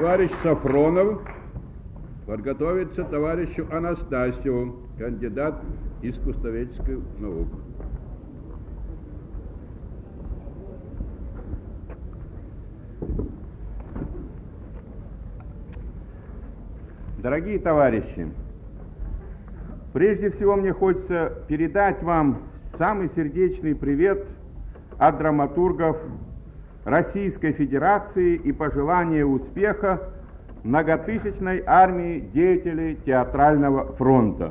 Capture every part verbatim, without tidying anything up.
Товарищ Сафронов подготовится товарищу Анастасьеву, кандидат искусствоведческих наук. Дорогие товарищи, прежде всего мне хочется передать вам самый сердечный привет от драматургов Российской Федерации и пожелание успеха многотысячной армии деятелей театрального фронта.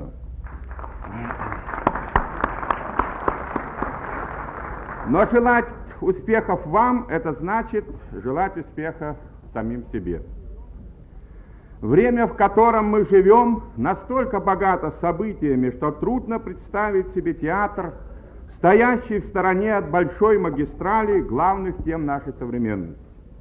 Но желать успехов вам, это значит желать успеха самим себе. Время, в котором мы живем, настолько богато событиями, что трудно представить себе театр, стоящий в стороне от большой магистрали главных тем нашей современности.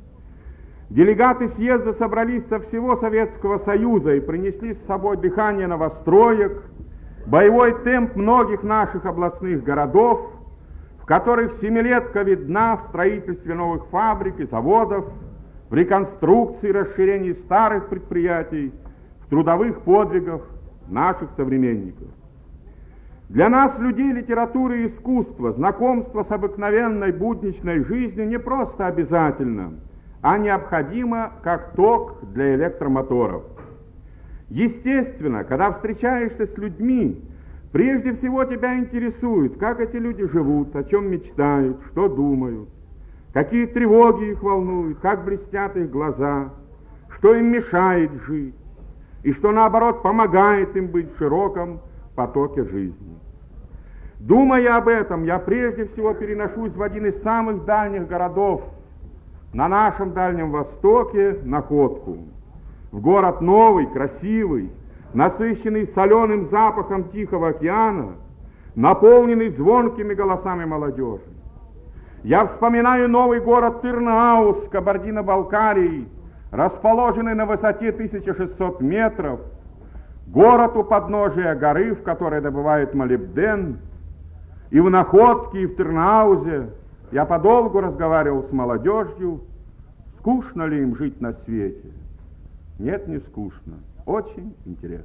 Делегаты съезда собрались со всего Советского Союза и принесли с собой дыхание новостроек, боевой темп многих наших областных городов, в которых семилетка видна в строительстве новых фабрик и заводов, в реконструкции и расширении старых предприятий, в трудовых подвигах наших современников. Для нас, людей литературы и искусства, знакомство с обыкновенной будничной жизнью не просто обязательно, а необходимо как ток для электромоторов. Естественно, когда встречаешься с людьми, прежде всего тебя интересует, как эти люди живут, о чем мечтают, что думают, какие тревоги их волнуют, как блестят их глаза, что им мешает жить, и что, наоборот, помогает им быть в широком потоке жизни. Думая об этом, я прежде всего переношусь в один из самых дальних городов на нашем Дальнем Востоке, Находку, в город новый, красивый, насыщенный соленым запахом Тихого океана, наполненный звонкими голосами молодежи. Я вспоминаю новый город Тырнауз, Кабардино-Балкарии, расположенный на высоте тысяча шестьсот метров, город у подножия горы, в которой добывают молибден. И в Находке, и в Тырнаузе я подолгу разговаривал с молодежью, скучно ли им жить на свете. Нет, не скучно, очень интересно.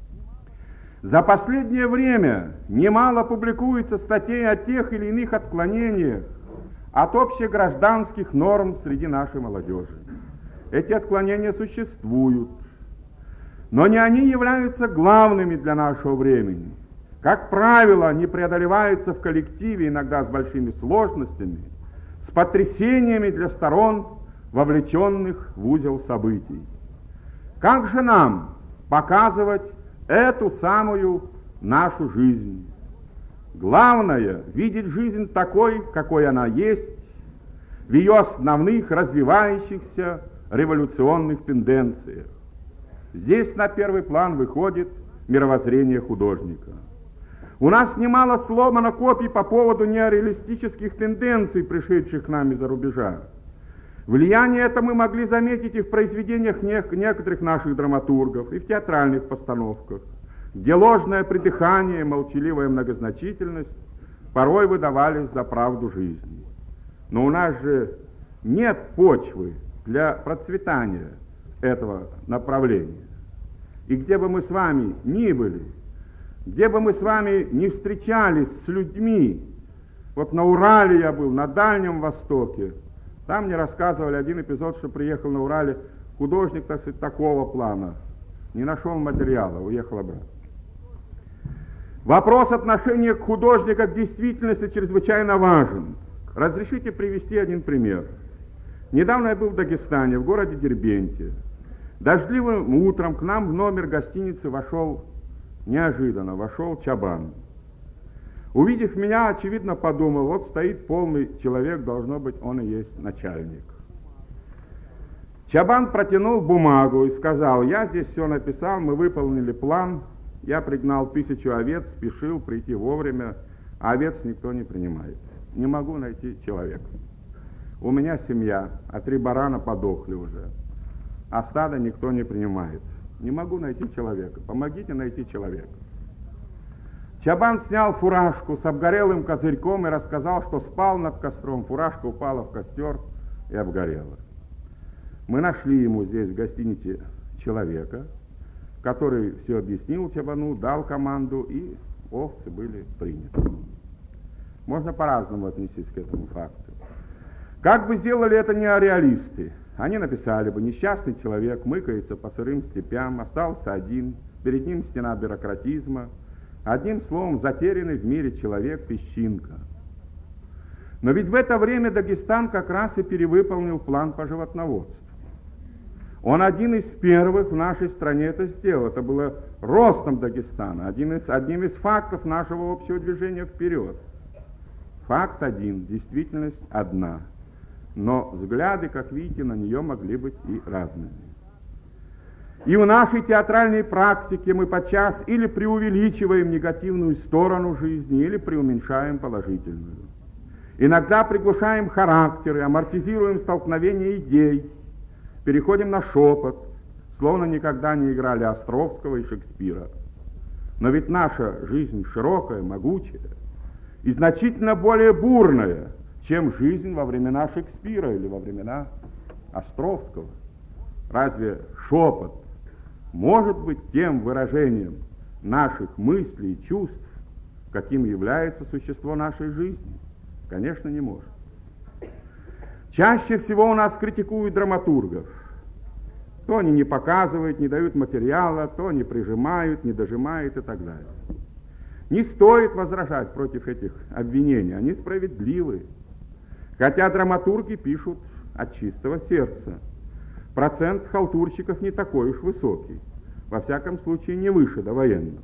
За последнее время немало публикуется статей о тех или иных отклонениях от общегражданских норм среди нашей молодежи. Эти отклонения существуют, но не они являются главными для нашего времени. Как правило, они преодолеваются в коллективе, иногда с большими сложностями, с потрясениями для сторон, вовлеченных в узел событий. Как же нам показывать эту самую нашу жизнь? Главное — видеть жизнь такой, какой она есть, в ее основных развивающихся революционных тенденциях. Здесь на первый план выходит мировоззрение художника. У нас немало сломано копий по поводу неореалистических тенденций, пришедших к нам из-за рубежа. Влияние это мы могли заметить и в произведениях некоторых наших драматургов, и в театральных постановках, где ложное придыхание, молчаливая многозначительность порой выдавались за правду жизни. Но у нас же нет почвы для процветания этого направления. И где бы мы с вами ни были, где бы мы с вами не встречались с людьми, вот на Урале я был, на Дальнем Востоке, там мне рассказывали один эпизод, что приехал на Урале художник, так сказать, такого плана, не нашел материала, уехал обратно. Вопрос отношения к художнику к действительности чрезвычайно важен. Разрешите привести один пример. Недавно я был в Дагестане, в городе Дербенте. Дождливым утром к нам в номер гостиницы вошел, неожиданно вошел Чабан. Увидев меня, очевидно, подумал, вот стоит полный человек, должно быть, он и есть начальник. Чабан протянул бумагу и сказал: я здесь все написал, мы выполнили план, я пригнал тысячу овец, спешил прийти вовремя, а овец никто не принимает. Не могу найти человека. У меня семья, а три барана подохли уже, а стадо никто не принимает. Не могу найти человека, помогите найти человека. Чабан снял фуражку с обгорелым козырьком и рассказал, что спал над костром, фуражка упала в костер и обгорела. Мы нашли ему здесь в гостинице человека, который все объяснил Чабану, дал команду, и овцы были приняты. Можно по-разному отнестись к этому факту. Как бы сделали это неореалисты? Они написали бы: несчастный человек мыкается по сырым степям, остался один, перед ним стена бюрократизма, одним словом, затерянный в мире человек, песчинка. Но ведь в это время Дагестан как раз и перевыполнил план по животноводству. Он один из первых в нашей стране это сделал. Это было ростом Дагестана, один из, одним из фактов нашего общего движения вперед. Факт один, действительность одна. Но взгляды, как видите, на нее могли быть и разными. И в нашей театральной практике мы подчас или преувеличиваем негативную сторону жизни, или преуменьшаем положительную. Иногда приглушаем характеры, амортизируем столкновение идей, переходим на шепот, словно никогда не играли Островского и Шекспира. Но ведь наша жизнь широкая, могучая и значительно более бурная, чем жизнь во времена Шекспира или во времена Островского. Разве шепот может быть тем выражением наших мыслей и чувств, каким является существо нашей жизни? Конечно, не может. Чаще всего у нас критикуют драматургов. То они не показывают, не дают материала, то не прижимают, не дожимают и так далее. Не стоит возражать против этих обвинений, они справедливы. Хотя драматурги пишут от чистого сердца. Процент халтурщиков не такой уж высокий, во всяком случае не выше довоенного.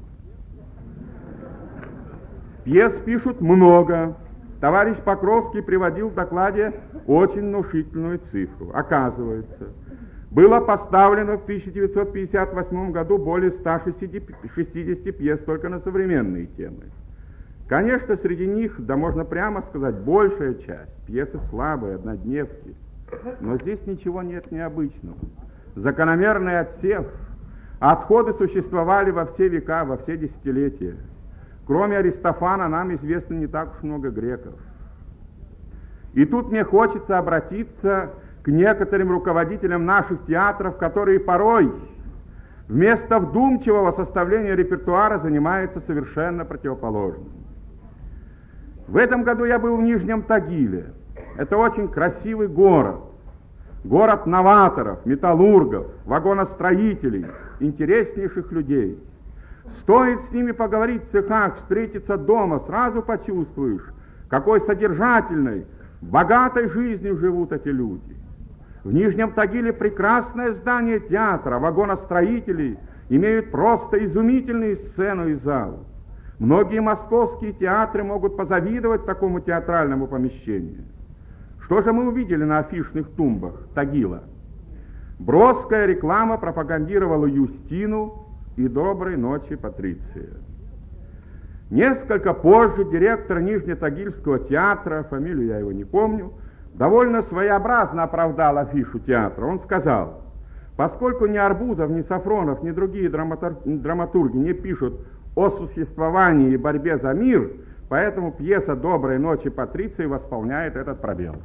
Пьес пишут много. Товарищ Покровский приводил в докладе очень внушительную цифру. Оказывается, было поставлено в тысяча девятьсот пятьдесят восьмом году более ста шестидесяти пьес только на современные темы. Конечно, среди них, да можно прямо сказать, большая часть пьесы слабые, однодневки. Но здесь ничего нет необычного. Закономерный отсев. Отходы существовали во все века, во все десятилетия. Кроме Аристофана нам известно не так уж много греков. И тут мне хочется обратиться к некоторым руководителям наших театров, которые порой вместо вдумчивого составления репертуара занимаются совершенно противоположным. В этом году я был в Нижнем Тагиле. Это очень красивый город. Город новаторов, металлургов, вагоностроителей, интереснейших людей. Стоит с ними поговорить в цехах, встретиться дома, сразу почувствуешь, какой содержательной, богатой жизнью живут эти люди. В Нижнем Тагиле прекрасное здание театра, вагоностроителей имеют просто изумительные сцены и зал. Многие московские театры могут позавидовать такому театральному помещению. Что же мы увидели на афишных тумбах Тагила? Броская реклама пропагандировала Юстину и «Доброй ночи, Патриция». Несколько позже директор Нижнетагильского театра, фамилию я его не помню, довольно своеобразно оправдал афишу театра. Он сказал: поскольку ни Арбузов, ни Сафронов, ни другие драматур... драматурги не пишут о существовании и борьбе за мир, поэтому пьеса «Доброй ночи, Патриция» восполняет этот пробел.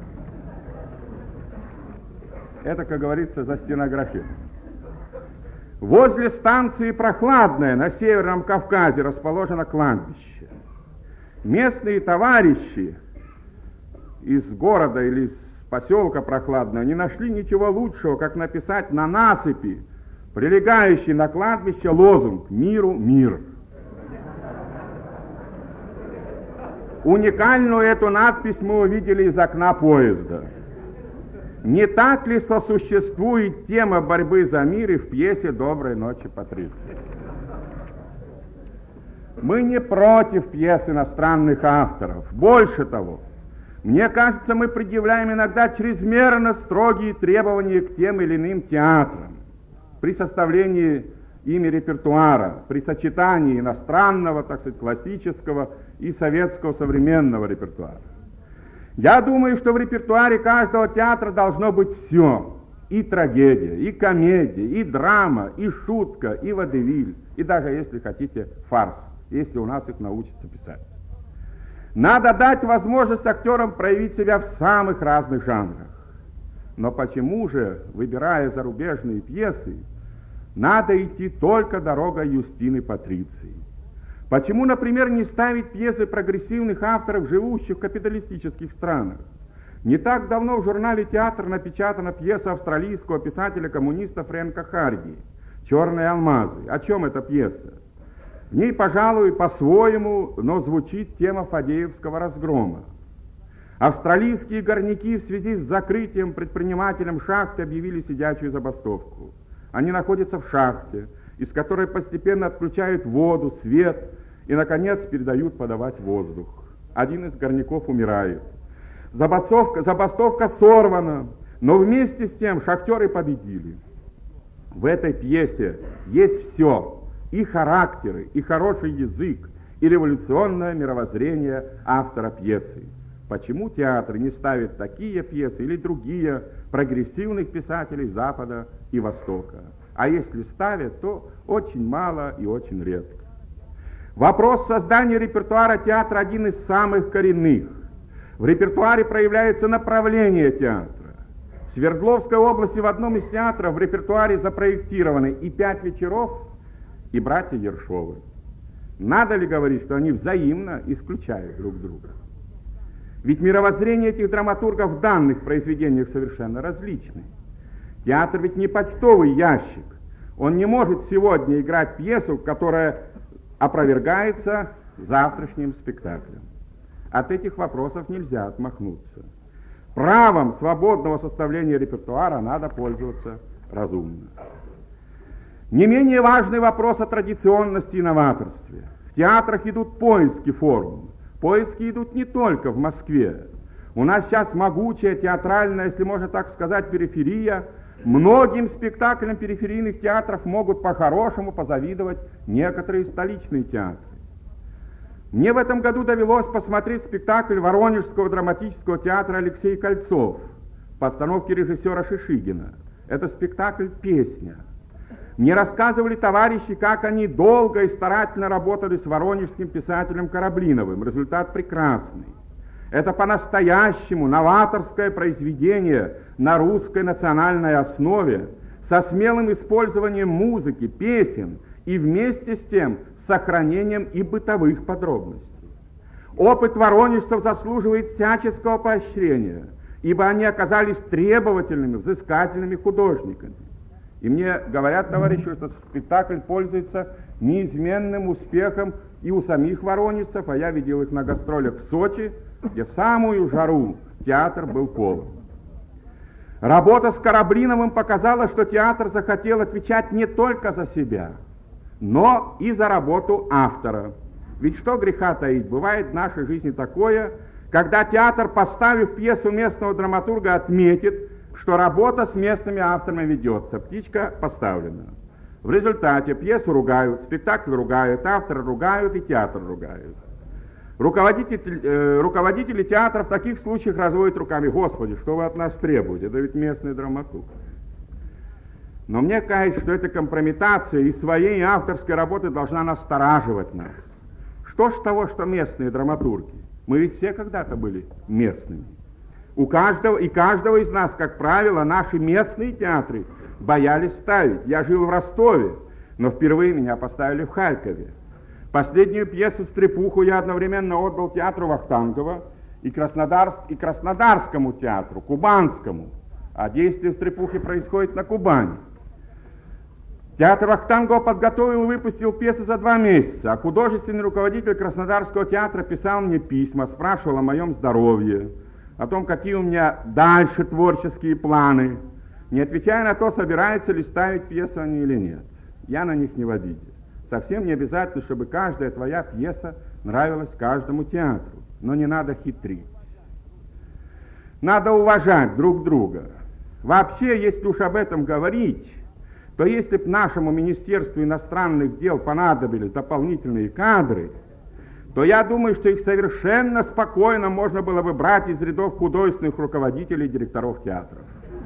Это, как говорится, застенографировано. Возле станции Прохладная на Северном Кавказе расположено кладбище. Местные товарищи из города или из поселка Прохладное не нашли ничего лучшего, как написать на насыпи, прилегающий на кладбище, лозунг «Миру мир». Уникальную эту надпись мы увидели из окна поезда. Не так ли сосуществует тема борьбы за мир и в пьесе «Доброй ночи, Патриция»? Мы не против пьес иностранных авторов. Больше того, мне кажется, мы предъявляем иногда чрезмерно строгие требования к тем или иным театрам при составлении ими репертуара, при сочетании иностранного, так сказать, классического и советского современного репертуара. Я думаю, что в репертуаре каждого театра должно быть все. И трагедия, и комедия, и драма, и шутка, и водевиль, и даже, если хотите, фарс, если у нас их научатся писать. Надо дать возможность актерам проявить себя в самых разных жанрах. Но почему же, выбирая зарубежные пьесы, надо идти только дорогой Юстины Патриции? Почему, например, не ставить пьесы прогрессивных авторов, живущих в капиталистических странах? Не так давно в журнале «Театр» напечатана пьеса австралийского писателя-коммуниста Фрэнка Харди «Черные алмазы». О чем эта пьеса? В ней, пожалуй, по-своему, но звучит тема Фадеевского разгрома. Австралийские горняки в связи с закрытием предпринимателем шахты объявили сидячую забастовку. Они находятся в шахте, из которой постепенно отключают воду, свет и, наконец, передают подавать воздух. Один из горняков умирает. Забастовка, забастовка сорвана, но вместе с тем шахтеры победили. В этой пьесе есть все: и характеры, и хороший язык, и революционное мировоззрение автора пьесы. Почему театр не ставит такие пьесы или другие прогрессивных писателей Запада и Востока? А если ставят, то очень мало и очень редко. Вопрос создания репертуара театра один из самых коренных. В репертуаре проявляется направление театра. В Свердловской области в одном из театров в репертуаре запроектированы и «Пять вечеров», и «Братья Ершовы». Надо ли говорить, что они взаимно исключают друг друга? Ведь мировоззрение этих драматургов в данных произведениях совершенно различны. Театр ведь не почтовый ящик. Он не может сегодня играть пьесу, которая опровергается завтрашним спектаклем. От этих вопросов нельзя отмахнуться. Правом свободного составления репертуара надо пользоваться разумно. Не менее важный вопрос о традиционности и новаторстве. В театрах идут поиски форм. Поиски идут не только в Москве. У нас сейчас могучая театральная, если можно так сказать, периферия. Многим спектаклям периферийных театров могут по-хорошему позавидовать некоторые столичные театры. Мне в этом году довелось посмотреть спектакль Воронежского драматического театра «Алексей Кольцов» в постановке режиссера Шишигина. Это спектакль «Песня». Мне рассказывали товарищи, как они долго и старательно работали с воронежским писателем Кораблиновым. Результат прекрасный. Это по-настоящему новаторское произведение на русской национальной основе, со смелым использованием музыки, песен и вместе с тем с сохранением и бытовых подробностей. Опыт воронежцев заслуживает всяческого поощрения, ибо они оказались требовательными, взыскательными художниками. И мне говорят, товарищи, что этот спектакль пользуется неизменным успехом и у самих воронежцев, а я видел их на гастролях в Сочи, где в самую жару театр был полон. Работа с Кораблиновым показала, что театр захотел отвечать не только за себя, но и за работу автора. Ведь что греха таить, бывает в нашей жизни такое, когда театр, поставив пьесу местного драматурга, отметит, что работа с местными авторами ведется, птичка поставлена. В результате пьесу ругают, спектакль ругают, автора ругают и театр ругают. Руководители, э, руководители театра в таких случаях разводят руками: «Господи, что вы от нас требуете? Это ведь местный драматург». Но мне кажется, что эта компрометация и своей авторской работы должна настораживать нас. Что ж того, что местные драматурги? Мы ведь все когда-то были местными. У каждого и каждого из нас, как правило, наши местные театры боялись ставить. Я жил в Ростове, но впервые меня поставили в Харькове. Последнюю пьесу «Стрепуху» я одновременно отдал театру Вахтангова и, Краснодарск, и Краснодарскому театру, Кубанскому, а действие «Стрепухи» происходит на Кубани. Театр Вахтангова подготовил и выпустил пьесу за два месяца, а художественный руководитель Краснодарского театра писал мне письма, спрашивал о моем здоровье, о том, какие у меня дальше творческие планы, не отвечая на то, собираются ли ставить пьесу они или нет. Я на них не в обиде. Совсем не обязательно, чтобы каждая твоя пьеса нравилась каждому театру, но не надо хитрить. Надо уважать друг друга. Вообще, если уж об этом говорить, то если бы нашему Министерству иностранных дел понадобились дополнительные кадры, то я думаю, что их совершенно спокойно можно было бы брать из рядов художественных руководителей и директоров театров.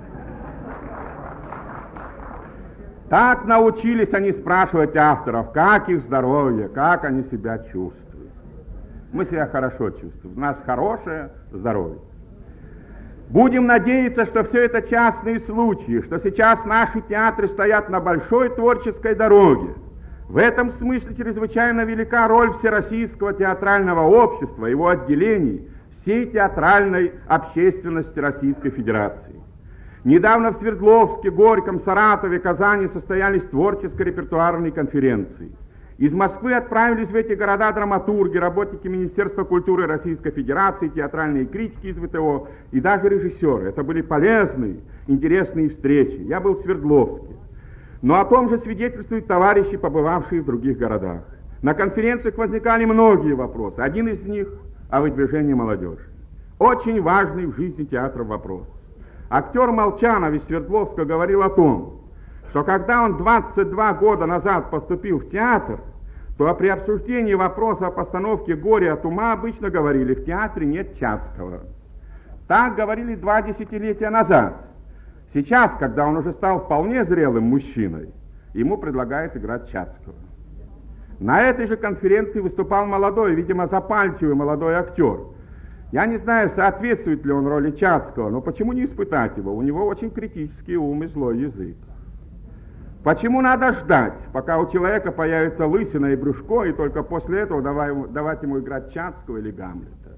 Так научились они спрашивать авторов, как их здоровье, как они себя чувствуют. Мы себя хорошо чувствуем, у нас хорошее здоровье. Будем надеяться, что все это частные случаи, что сейчас наши театры стоят на большой творческой дороге. В этом смысле чрезвычайно велика роль Всероссийского театрального общества, его отделений, всей театральной общественности Российской Федерации. Недавно в Свердловске, Горьком, Саратове, Казани состоялись творческо-репертуарные конференции. Из Москвы отправились в эти города драматурги, работники Министерства культуры Российской Федерации, театральные критики из ВТО и даже режиссеры. Это были полезные, интересные встречи. Я был в Свердловске. Но о том же свидетельствуют товарищи, побывавшие в других городах. На конференциях возникали многие вопросы. Один из них о выдвижении молодежи. Очень важный в жизни театра вопрос. Актер Молчанов из Свердловска говорил о том, что когда он двадцать два года назад поступил в театр, то при обсуждении вопроса о постановке «Горе от ума» обычно говорили: в театре нет Чацкого. Так говорили два десятилетия назад. Сейчас, когда он уже стал вполне зрелым мужчиной, ему предлагают играть Чацкого. На этой же конференции выступал молодой, видимо, запальчивый молодой актер. Я не знаю, соответствует ли он роли Чацкого, но почему не испытать его? У него очень критический ум и злой язык. Почему надо ждать, пока у человека появится лысина и брюшко, и только после этого давай, давать ему играть Чацкого или Гамлета?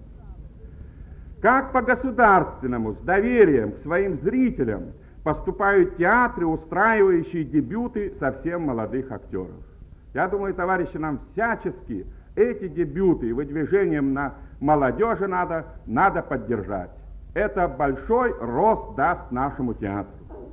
Как по-государственному, с доверием к своим зрителям поступают театры, устраивающие дебюты совсем молодых актеров? Я думаю, товарищи, нам всячески эти дебюты и выдвижением на молодежи надо, надо поддержать. Это большой рост даст нашему театру.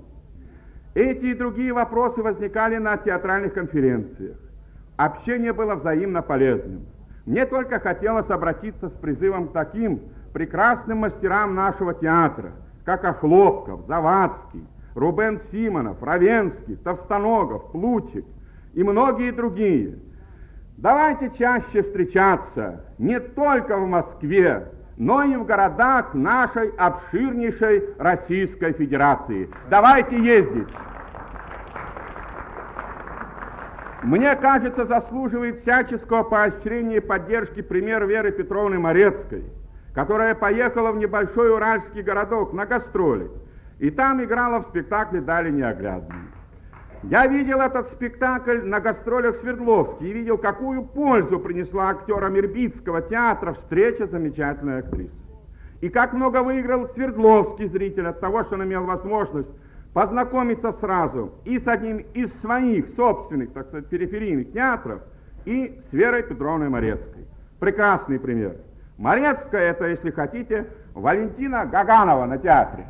Эти и другие вопросы возникали на театральных конференциях. Общение было взаимно полезным. Мне только хотелось обратиться с призывом к таким прекрасным мастерам нашего театра, как Охлопков, Завадский, Рубен Симонов, Равенский, Товстоногов, Плучик и многие другие. Давайте чаще встречаться не только в Москве, но и в городах нашей обширнейшей Российской Федерации. Давайте ездить. Мне кажется, заслуживает всяческого поощрения и поддержки пример Веры Петровны Морецкой, которая поехала в небольшой уральский городок на гастроли, и там играла в спектакле «Дали неоглядные». Я видел этот спектакль на гастролях в Свердловске и видел, какую пользу принесла актерам Ирбитского театра встреча замечательной актрисы. И как много выиграл свердловский зритель от того, что он имел возможность познакомиться сразу и с одним из своих собственных, так сказать, периферийных театров, и с Верой Петровной Морецкой. Прекрасный пример. Морецкая — это, если хотите, Валентина Гаганова на театре.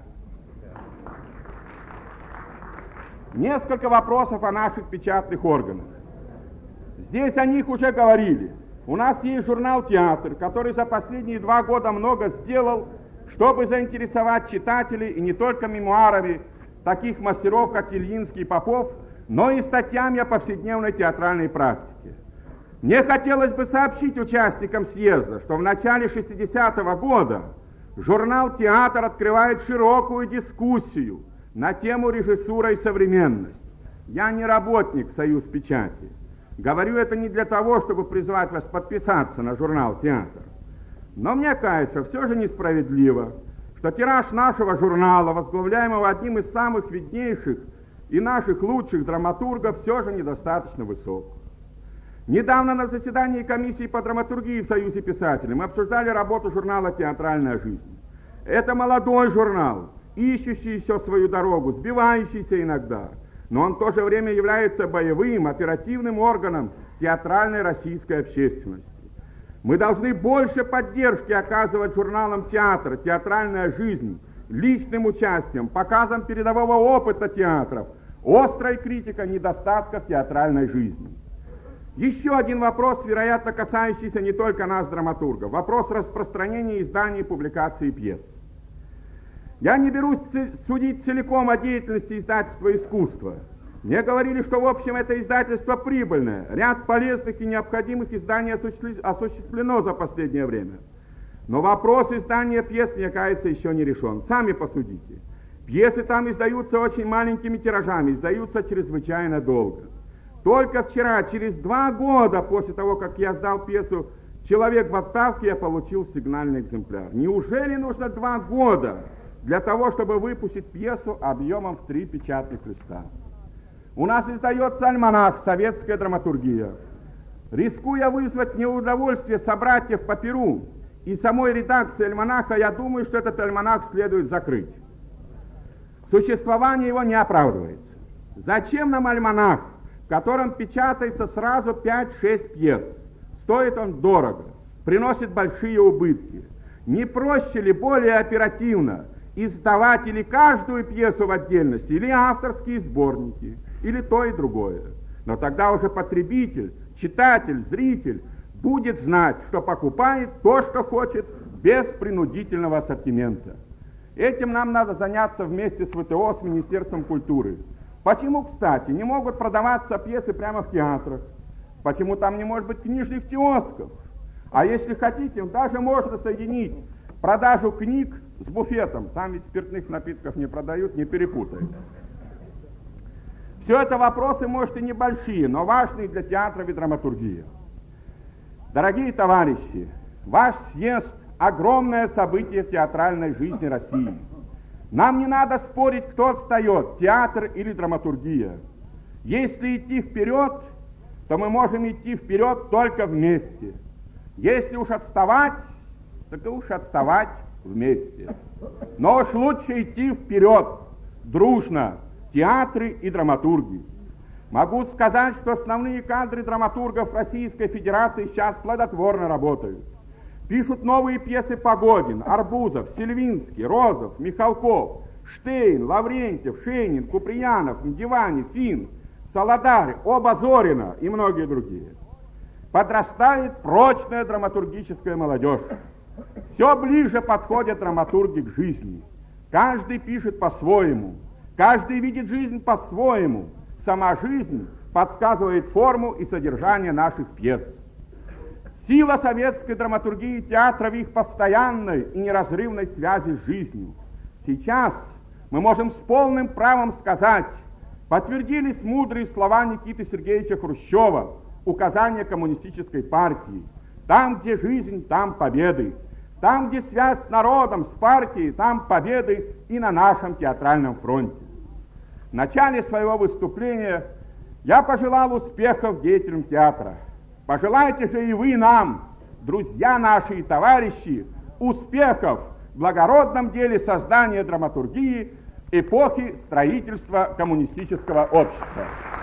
Несколько вопросов о наших печатных органах. Здесь о них уже говорили. У нас есть журнал «Театр», который за последние два года много сделал, чтобы заинтересовать читателей, и не только мемуарами таких мастеров, как Ильинский и Попов, но и статьями о повседневной театральной практике. Мне хотелось бы сообщить участникам съезда, что в начале шестидесятого года журнал «Театр» открывает широкую дискуссию на тему режиссура и современность. Я не работник Союз печати. Говорю это не для того, чтобы призвать вас подписаться на журнал «Театр». Но мне кажется, все же несправедливо, что тираж нашего журнала, возглавляемого одним из самых виднейших и наших лучших драматургов, все же недостаточно высок. Недавно на заседании комиссии по драматургии в Союзе писателей мы обсуждали работу журнала «Театральная жизнь». Это молодой журнал, ищущий еще свою дорогу, сбивающийся иногда, но он в то же время является боевым, оперативным органом театральной российской общественности. Мы должны больше поддержки оказывать журналам «Театр», «Театральная жизнь», личным участием, показом передового опыта театров, острой критикой недостатков театральной жизни. Еще один вопрос, вероятно, касающийся не только нас, драматургов, вопрос распространения изданий и публикации пьес. Я не берусь судить целиком о деятельности издательства «Искусство». Мне говорили, что в общем это издательство прибыльное. Ряд полезных и необходимых изданий осуществлено за последнее время. Но вопрос издания пьес, мне кажется, еще не решен. Сами посудите. Пьесы там издаются очень маленькими тиражами, издаются чрезвычайно долго. Только вчера, через два года после того, как я сдал пьесу «Человек в отставке», я получил сигнальный экземпляр. Неужели нужно два года, для того, чтобы выпустить пьесу объемом в три печатных листа. У нас издается альманах «Советская драматургия». Рискуя вызвать неудовольствие собратьев по перу и самой редакции альманаха, я думаю, что этот альманах следует закрыть. Существование его не оправдывается. Зачем нам альманах, в котором печатается сразу пять-шесть пьес? Стоит он дорого, приносит большие убытки. Не проще ли более оперативно издавать или каждую пьесу в отдельности, или авторские сборники, или то и другое? Но тогда уже потребитель, читатель, зритель будет знать, что покупает то, что хочет, без принудительного ассортимента. Этим нам надо заняться вместе с ВТО, с Министерством культуры. Почему, кстати, не могут продаваться пьесы прямо в театрах? Почему там не может быть книжных киосков? А если хотите, даже можно соединить продажу книг с буфетом. Там ведь спиртных напитков не продают, не перепутайте. Все это вопросы, может, и небольшие, но важные для театра и драматургии. Дорогие товарищи, ваш съезд – огромное событие в театральной жизни России. Нам не надо спорить, кто отстает, театр или драматургия. Если идти вперед, то мы можем идти вперед только вместе. Если уж отставать, так уж отставать вместе. Но уж лучше идти вперед, дружно, театры и драматурги. Могу сказать, что основные кадры драматургов Российской Федерации сейчас плодотворно работают. Пишут новые пьесы Погодин, Арбузов, Сильвинский, Розов, Михалков, Штейн, Лаврентьев, Шейнин, Куприянов, Мдивани, Фин, Солодарь, оба Зорина и многие другие. Подрастает прочная драматургическая молодежь. Все ближе подходят драматурги к жизни. Каждый пишет по-своему, каждый видит жизнь по-своему. Сама жизнь подсказывает форму и содержание наших пьес. Сила советской драматургии и театра в их постоянной и неразрывной связи с жизнью. Сейчас мы можем с полным правом сказать, подтвердились мудрые слова Никиты Сергеевича Хрущева, указания коммунистической партии. Там, где жизнь, там победы. Там, где связь с народом, с партией, там победы и на нашем театральном фронте. В начале своего выступления я пожелал успехов деятелям театра. Пожелайте же и вы нам, друзья наши и товарищи, успехов в благородном деле создания драматургии эпохи строительства коммунистического общества.